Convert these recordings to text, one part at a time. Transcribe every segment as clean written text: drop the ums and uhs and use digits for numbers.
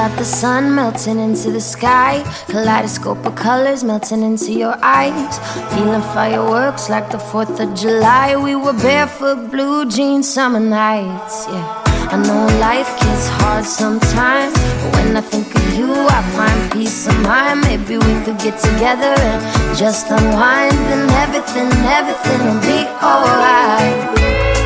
got the sun melting into the sky, kaleidoscope of colors melting into your eyes. Feeling fireworks like the 4th of July. We were barefoot, blue jeans, summer nights, yeah. I know life gets hard sometimes, but when I think of you, I find peace of mind. Maybe we could get together and just unwind, and everything will be alright.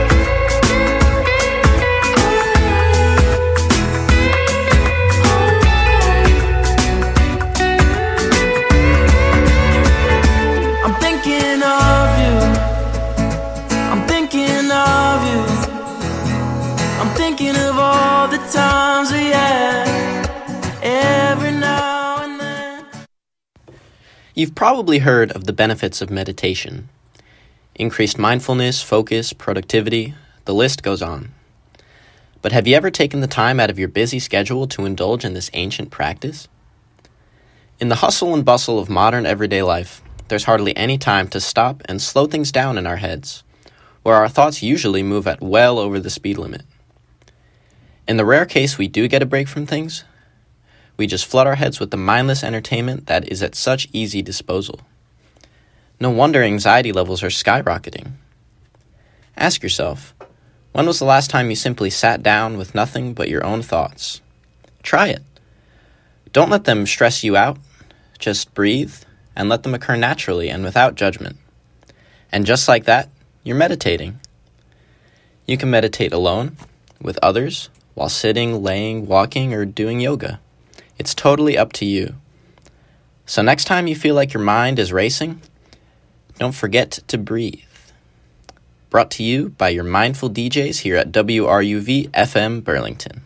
I'm thinking of you. I'm thinking of you. I'm thinking of all the times we had, every now and then. You've probably heard of the benefits of meditation. Increased mindfulness, focus, productivity, the list goes on. But have you ever taken the time out of your busy schedule to indulge in this ancient practice? In the hustle and bustle of modern everyday life, there's hardly any time to stop and slow things down in our heads, where our thoughts usually move at well over the speed limit. In the rare case we do get a break from things, we just flood our heads with the mindless entertainment that is at such easy disposal. No wonder anxiety levels are skyrocketing. Ask yourself, when was the last time you simply sat down with nothing but your own thoughts? Try it. Don't let them stress you out. Just breathe and let them occur naturally and without judgment. And just like that, you're meditating. You can meditate alone, with others, while sitting, laying, walking, or doing yoga. It's totally up to you. So next time you feel like your mind is racing, don't forget to breathe. Brought to you by your mindful DJs here at WRUV FM Burlington.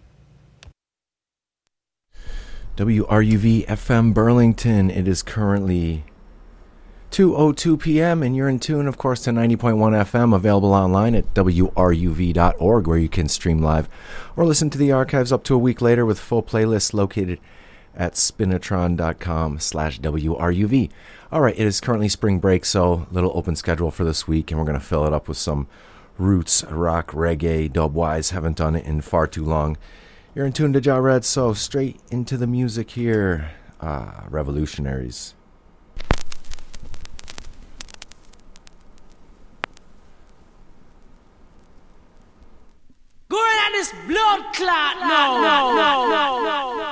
WRUV FM Burlington. It is currently 2:02 p.m. and you're in tune, of course, to 90.1 FM, available online at wruv.org, where you can stream live or listen to the archives up to a week later with full playlists located at spinatron.com/WRUV. All right, it is currently spring break, so little open schedule for this week, and we're going to fill it up with some roots, rock, reggae, dub-wise. Haven't done it in far too long. You're in tune to Ja Red, so straight into the music here. Revolutionaries. Going at this blood clot, no.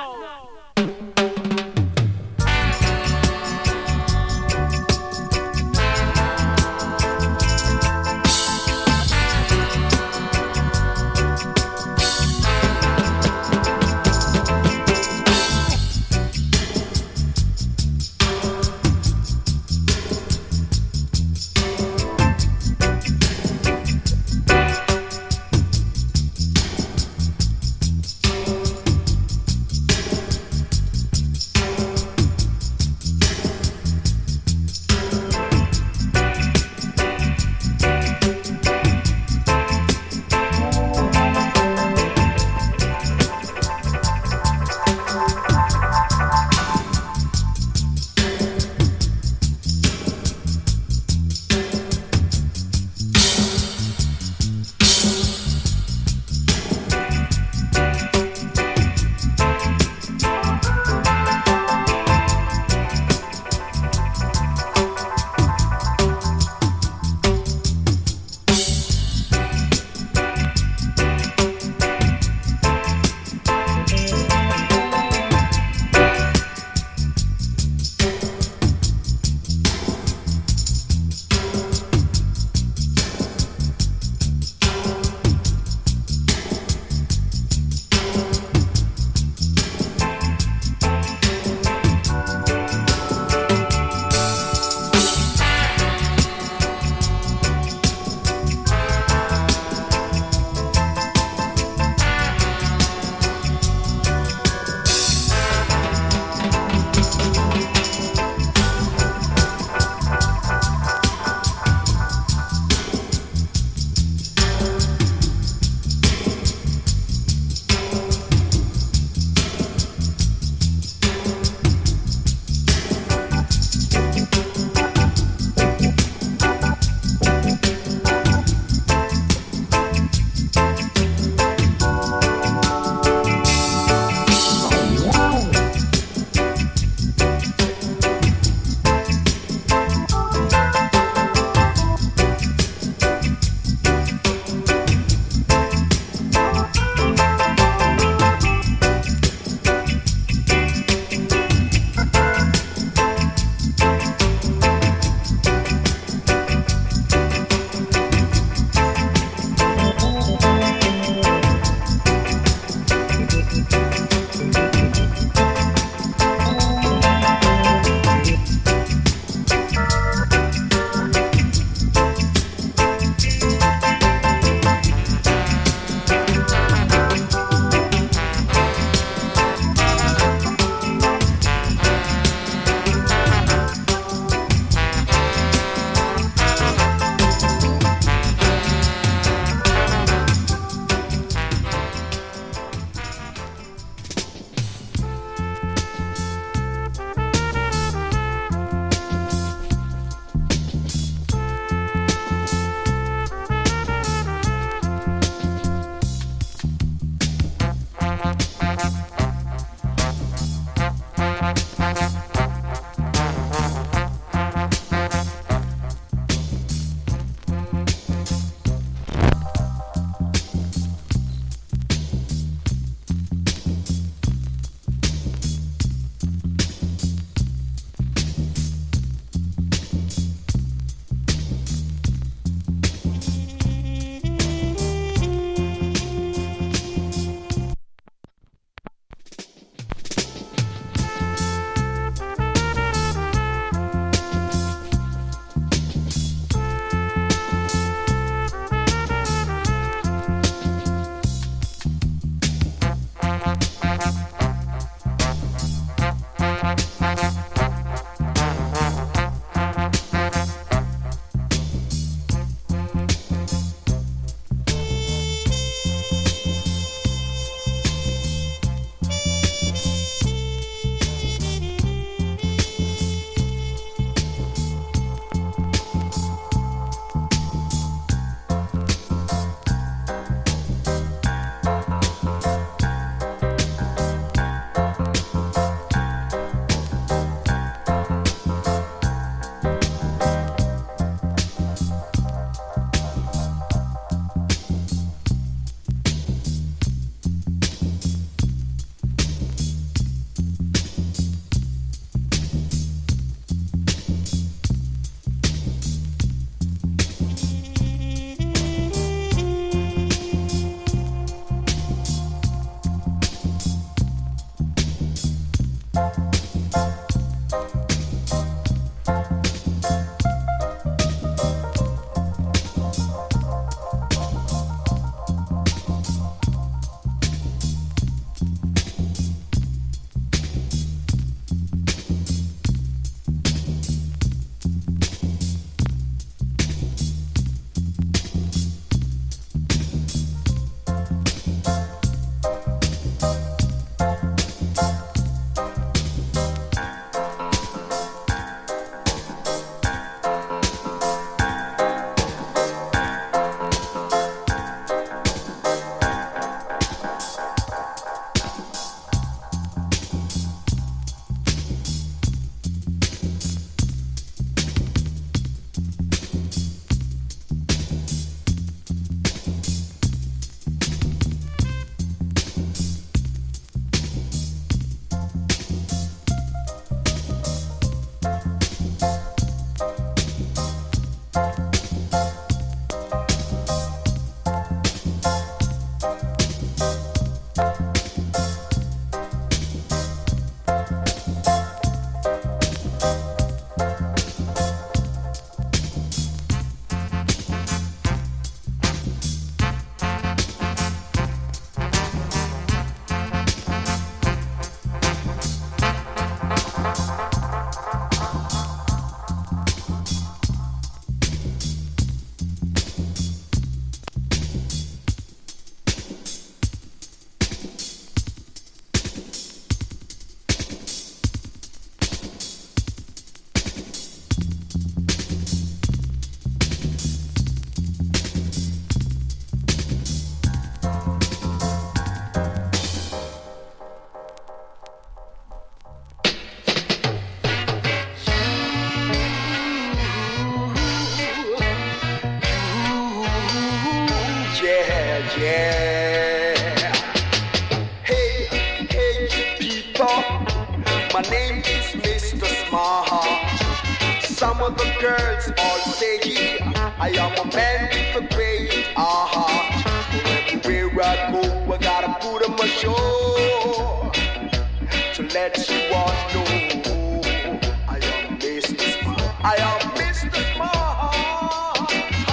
yeah. Hey, hey, people, my name is Mr. Smart. Some of the girls all say, yeah, I am a man with a great heart. Everywhere I go, I gotta put on my show to let you all know I am Mr. Smart. I am Mr. Smart.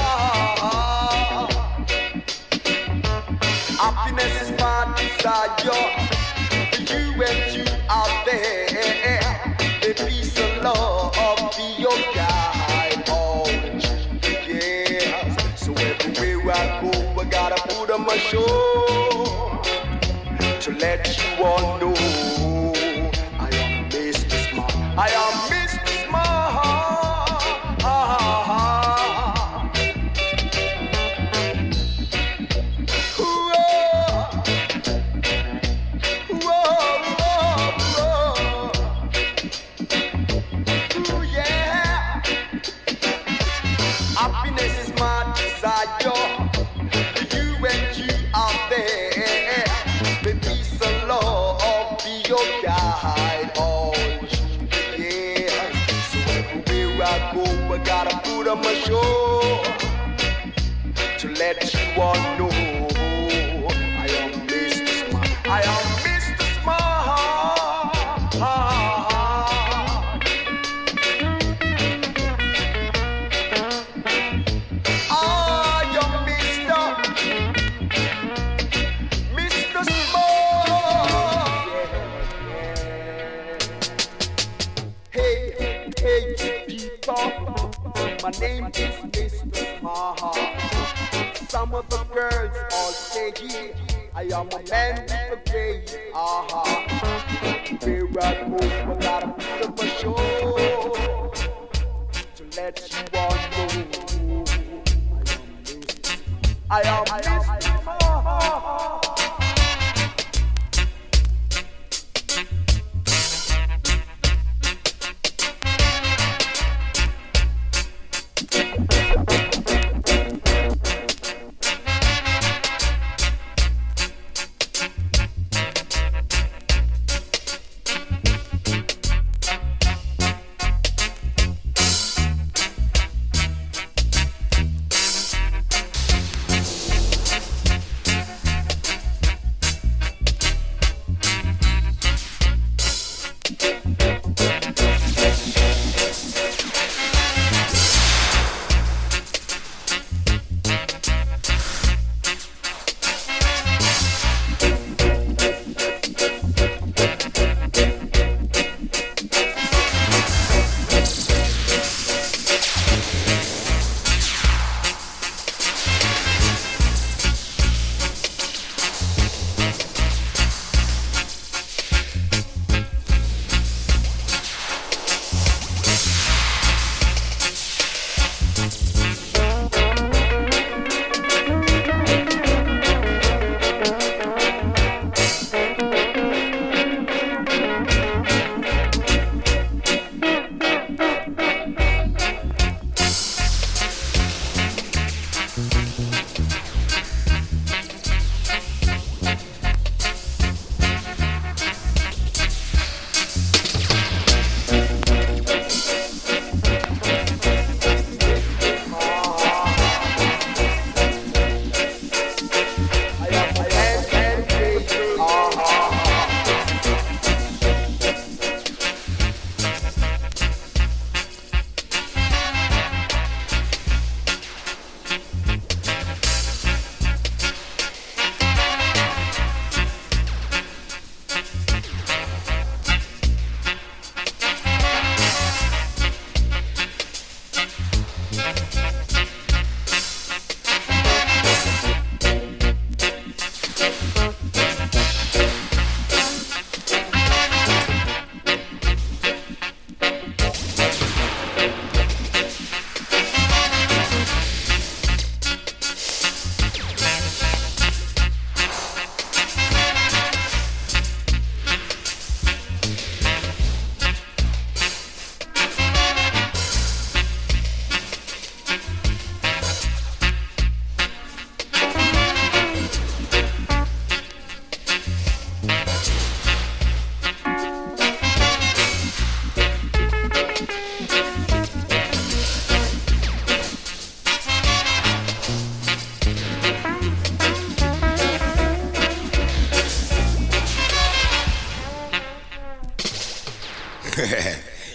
Happiness is my desire for you and you out there. The peace and love be your guide always, yes. So everywhere I go, I gotta put on my show to let you all know I am Mr. Smart. I am Mr. Smart. Happiness is my desire for you and you out there. May peace and love be your guide always, yes. So everywhere I go, I gotta put on my show to let you all know I am Mr. Smart. I am Mr. Smart. My name is Mr. Smart. Some of the girls all say, yeah, I am a man with a great heart. Where I go, I gotta put up a show to let you all know I am Mr. Smart.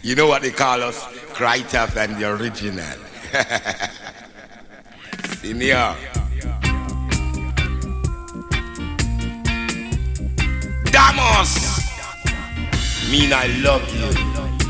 You know what they call us? Cry Tough and the original. Senior. Damos! Mean I love you.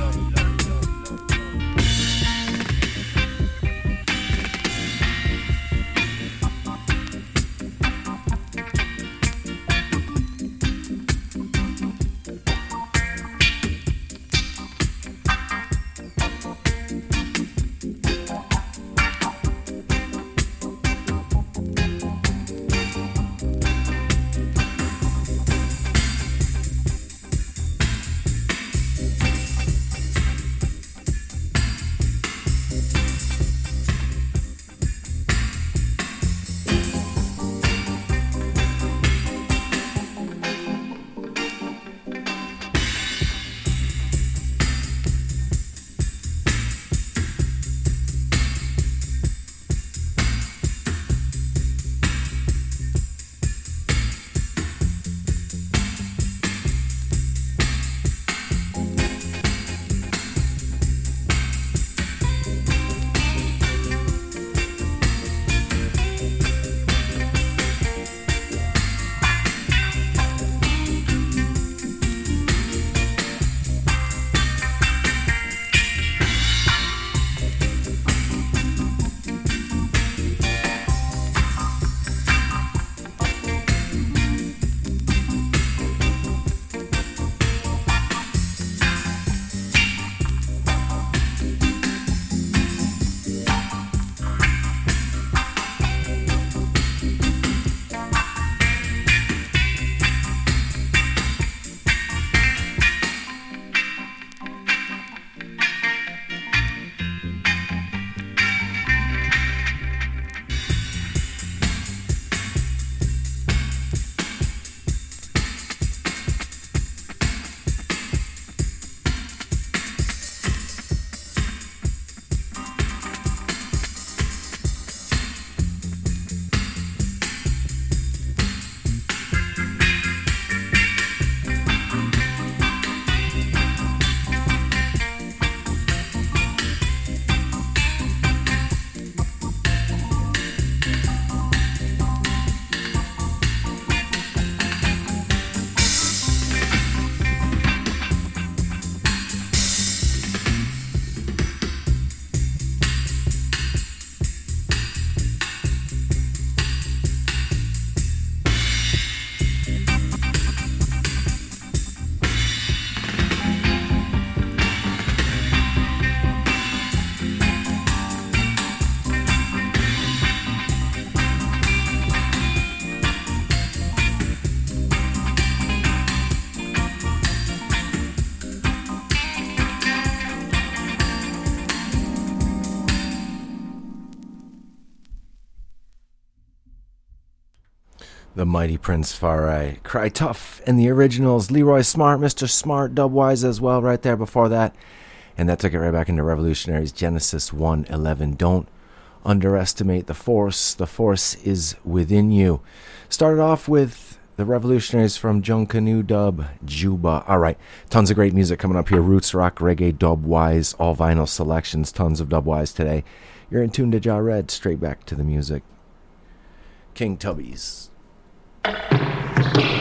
The mighty Prince Farai, Cry Tough, and the originals, Leroy Smart, Mr. Smart, Dubwise as well, right there before that. And that took it right back into Revolutionaries, Genesis 1:11. Don't underestimate the force is within you. Started off with the Revolutionaries from Junkanoo Dub, Juba. Alright, tons of great music coming up here, roots, rock, reggae, Dubwise, all vinyl selections, tons of Dubwise today. You're in tune to Jah Red, straight back to the music. King Tubbies.